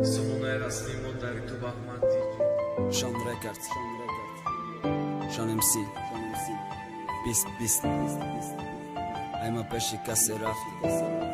Sono era snimul, dar tu bahmatic Sean Records Sean MC Pist Aj më peshi ka se rafti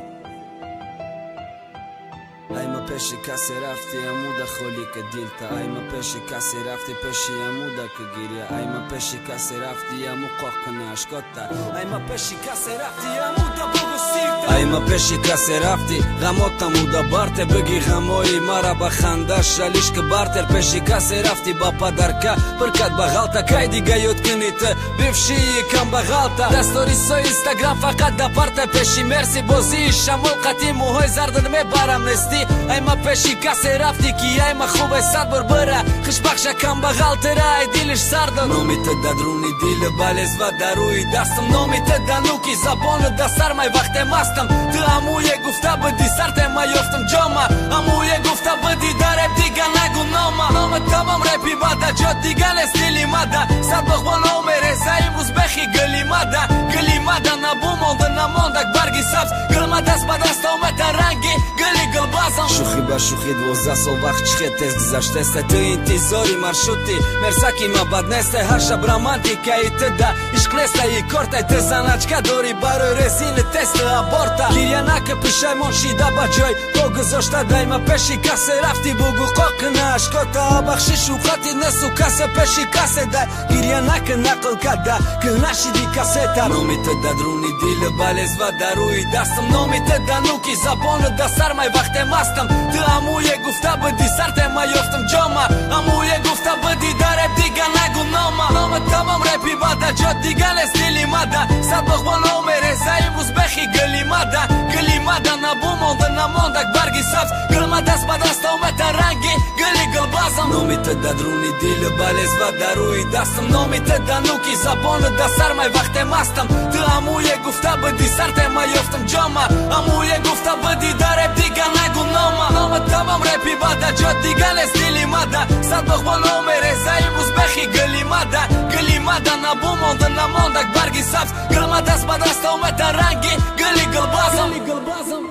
Aj më peshi ka se rafti e muda kholi ke dilta Aj më peshi ka se rafti peshi e muda ke girja Aj më peshi ka se rafti e mu kokën e shkota Aj më peshi ka se rafti e muda bogosirta Aj më peshi ka se rafti Gamota muda barte bëgi gamoi mara bakhanda shalish ke barter peshi ka se rafti bapa darka për kat bagalta kajdi gajot kënit bifshi i kam bagalta Da storisoj Instagram fakat da parte peshi mersi bozi shamol kati muhoj zardën me baram nesti Aj ma peshi ka se rafti ki aj ma khube sad bërbëra Kësh baksha kam bagaltëra e dilish sardën Nomi të dadruni dilë bales va daruj dastëm Nomi të danuki zabonë dasar maj vakte mastëm Të amuje gufta bëdi sarte ma joftëm gjoma Amuje gufta bëdi dare diga nagu noma Nome të bëm repi bada gjot diga ne stili mada Sad bëhbon ome reza i muzbehi gëli mada Gëli mada na bumon dhe na mondak bargi saps Gëlmada s'bada sto me të rangi gëli gëlbazëm Shuhi ba shuhi dvoza so vak qkhetes gëzashteste Të intizori marshuti Mersaki ma badneste hasha bramantika i të da I shklesta i korta i të zana qka dori baroj rezine test të aborta Kirja nake pëshaj mon shida bagjoj Po gëzoshta daj ma peshi ka se rafti bugu kokëna Shkota a bakshishu kati nesu ka se peshi ka se daj Kirja nake nakëll ka da këna shidi kaseta Nomi të dadruni dilë bales va daru i dastëm Nomi të danuki zabonë dasar maj vakte mastëm Të amuje gufta bëdi sarte ma joftëm gjoma Amuje gufta bëdi dare diga nagu noma Nome të bëm repi bada gjot diga ne stili mada Sa bëhbon ome reza i muzbehi gëli mada Gëli mada na bumon dhe na mondak bargi saps Gëlmada s'bada sto me të rangi gëli gëlbazëm Nomi të dadruni dilë bales va daru i dastëm Nomi të danuki zabonë dasar maj vakte mastëm Të amuje gufta bëdi sarte ma joftëm gjoma Amuje gufta bëdi dare diga nagu noma Nome të bëm repi bada gjot diga ne stili mada Sa bëhbon ome reza i muzbehi gëli mada Gëli mada na bumon dhe na mondak bargi saps Gëlmada s'bada sto me të rangi gëli gëlbazëm